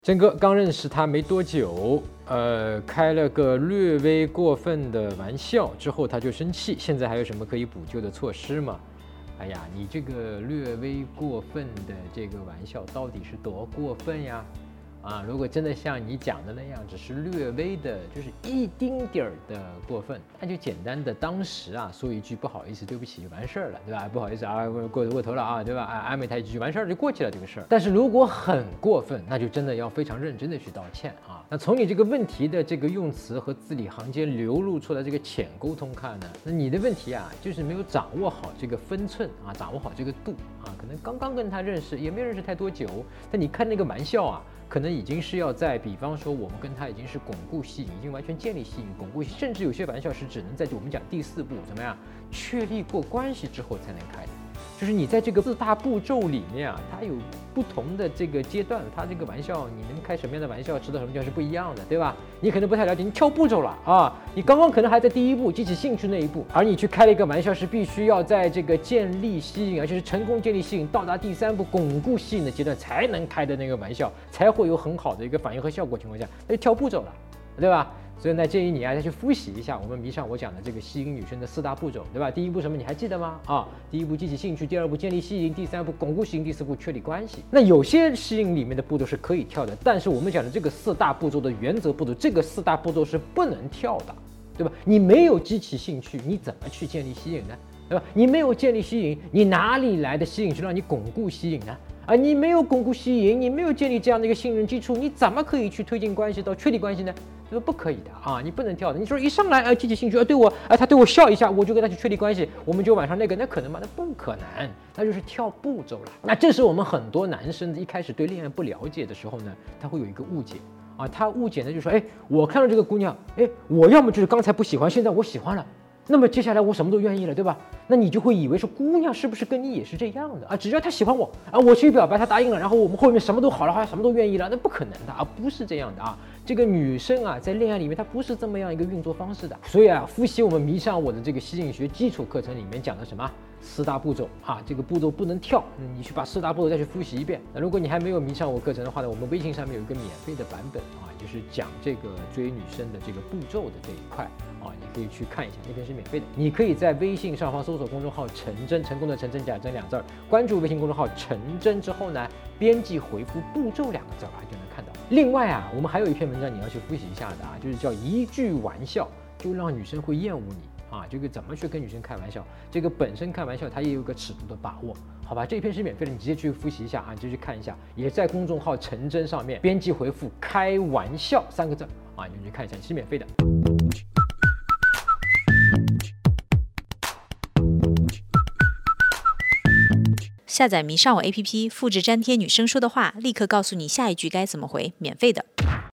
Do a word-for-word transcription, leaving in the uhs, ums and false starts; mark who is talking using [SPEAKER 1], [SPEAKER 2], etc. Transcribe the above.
[SPEAKER 1] 真哥刚认识他没多久，呃，开了个略微过分的玩笑之后他就生气，现在还有什么可以补救的措施吗？哎呀，你这个略微过分的这个玩笑到底是多过分呀？啊，如果真的像你讲的那样，只是略微的，就是一丁点儿的过分，那就简单的当时啊说一句不好意思、对不起就完事儿了，对吧？不好意思啊，过过头了啊，对吧？啊，安慰他一句就完事儿就过去了这个事儿。但是如果很过分，那就真的要非常认真的去道歉啊。那从你这个问题的这个用词和字里行间流露出来这个浅沟通看呢，那你的问题啊就是没有掌握好这个分寸啊，掌握好这个度啊，可能刚刚跟他认识，也没认识太多久，但你看那个玩笑啊。可能已经是要在，比方说我们跟他已经是巩固吸引，已经完全建立吸引、巩固，甚至有些玩笑是只能在我们讲第四步怎么样确立过关系之后才能开的。就是你在这个四大步骤里面啊，它有不同的这个阶段，它这个玩笑你能开什么样的玩笑，知道什么叫是不一样的，对吧？你可能不太了解，你跳步骤了啊，你刚刚可能还在第一步激起兴趣那一步，而你去开了一个玩笑是必须要在这个建立吸引，而且是成功建立吸引，到达第三步巩固吸引的阶段才能开的那个玩笑，才会有很好的一个反应和效果情况下，那就跳步骤了，对吧？所以呢，建议你啊再去复习一下我们迷上我讲的这个吸引女生的四大步骤，对吧？第一步什么你还记得吗？啊，第一步激起兴趣，第二步建立吸引，第三步巩固吸引，第四步确立关系。那有些吸引里面的步骤是可以跳的，但是我们讲的这个四大步骤的原则步骤，这个四大步骤是不能跳的，对吧？你没有激起兴趣，你怎么去建立吸引呢？对吧？你没有建立吸引，你哪里来的吸引去让你巩固吸引呢？啊，你没有巩固吸引，你没有建立这样的一个信任基础，你怎么可以去推进关系到确立关系呢？这个不可以的啊，你不能跳的。你说一上来啊激起兴趣，啊对我啊他对我笑一下，我就跟他去确立关系，我们就晚上那个，那可能吗？那不可能，那就是跳步骤了。那这是我们很多男生一开始对恋爱不了解的时候呢，他会有一个误解啊，他误解呢就是说，哎，我看到这个姑娘，哎，我要么就是刚才不喜欢，现在我喜欢了。那么接下来我什么都愿意了，对吧？那你就会以为说姑娘是不是跟你也是这样的啊？只要她喜欢我啊，我去表白，她答应了，然后我们后面什么都好了，好像什么都愿意了，那不可能的啊，不是这样的啊。这个女生啊，在恋爱里面她不是这么样一个运作方式的。所以啊，复习我们迷上我的这个吸引学基础课程里面讲的什么四大步骤啊，这个步骤不能跳，你去把四大步骤再去复习一遍。那如果你还没有迷上我课程的话呢，我们微信上面有一个免费的版本啊，就是讲这个追女生的这个步骤的这一块啊，你可以去看一下，那边是免费的。你可以在微信上方搜索公众号陈真，成功的陈真假真两字，关注微信公众号陈真之后呢，编辑回复步骤两个字啊，就能看到。另外啊，我们还有一篇文章你要去复习一下的啊，就是叫一句玩笑就让女生会厌恶你。啊，这个怎么去跟女生开玩笑？这个本身开玩笑，它也有个尺度的把握，好吧？这一篇是免费的，你直接去复习一下啊，你就去看一下，也在公众号陈真上面编辑回复“开玩笑”三个字啊，你就去看一下，是免费的。
[SPEAKER 2] 下载迷上我 A P P， 复制粘贴女生说的话，立刻告诉你下一句该怎么回，免费的。